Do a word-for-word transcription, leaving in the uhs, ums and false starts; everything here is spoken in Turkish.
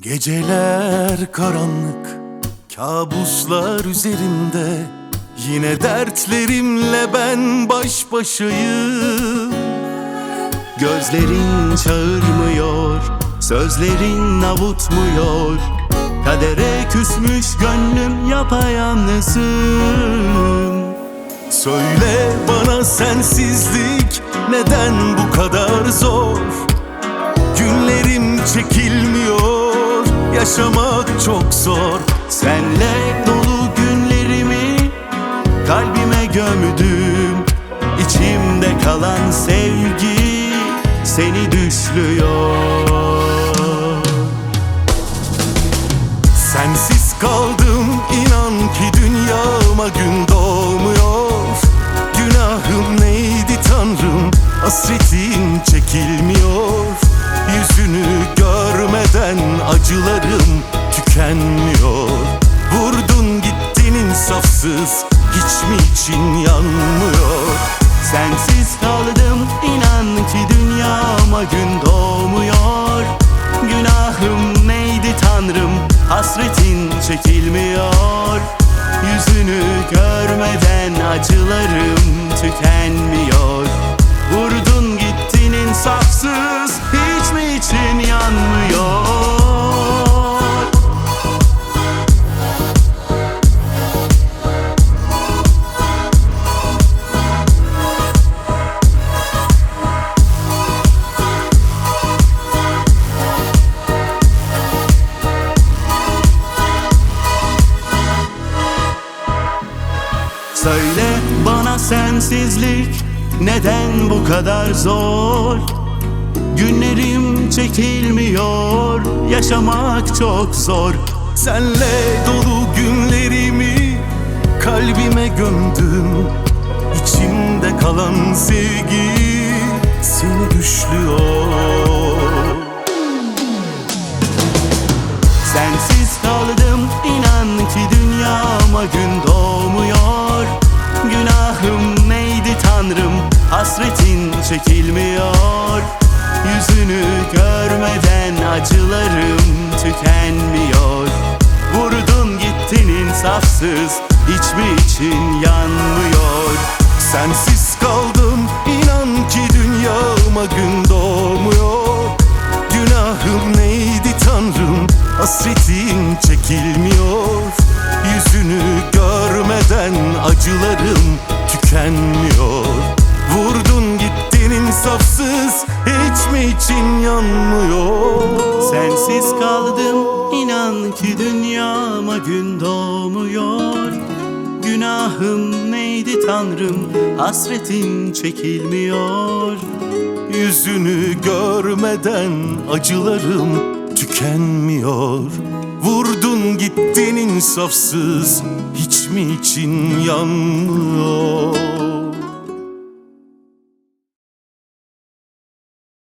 Geceler karanlık, kabuslar üzerimde. Yine dertlerimle ben baş başayım. Gözlerin çağırmıyor, sözlerin avutmuyor. Kadere küsmüş gönlüm yapayalnızım. Söyle bana sensizlik neden bu kadar zor? Günlerim çekilmiyor, yaşamak çok zor. Senle dolu günlerimi kalbime gömdüm. İçimde kalan sevgi seni düşlüyor. Sensiz kaldım, inan ki dünyama gün doğmuyor. Günahım neydi Tanrım, hasretin çekilmiyor. Yüzünü görmeden acılarım tükenmiyor. Vurdun gittin insafsız, hiç mi için yanmıyor? Sensiz kaldım, inan ki dünyama gün doğmuyor. Günahım neydi Tanrım, hasretin çekilmiyor. Yüzünü görmeden acılarım tükenmiyor. Vurdun gittin insafsız, hiç mi için yanmıyor? Söyle bana sensizlik neden bu kadar zor? Günlerim çekilmiyor, yaşamak çok zor. Senle dolu günlerimi kalbime gömdüm. İçimde kalan sevgi seni düşlüyor. Sensiz kaldım, inan ki dünyama gün doğmuyor. Günahım neydi Tanrım, hasretin çekilmiyor. Yüzünü görmeden acılarım tükenmiyor. Vurdun gittin insafsız, hiç mi için yanmıyor? Sensiz kaldım, inan ki dünyama gün doğmuyor. Günahım neydi Tanrım, hasretin çekilmiyor. Yüzünü görmeden acılarım tükenmiyor. Vurdun gittin insafsız, hiç mi için yanmıyor? Sensiz kaldım, inan ki dünyama gün doğmuyor. Günahım neydi Tanrım, hasretin çekilmiyor. Yüzünü görmeden acılarım tükenmiyor. Vurdun gittin insafsız, hiç mi için yanmıyor?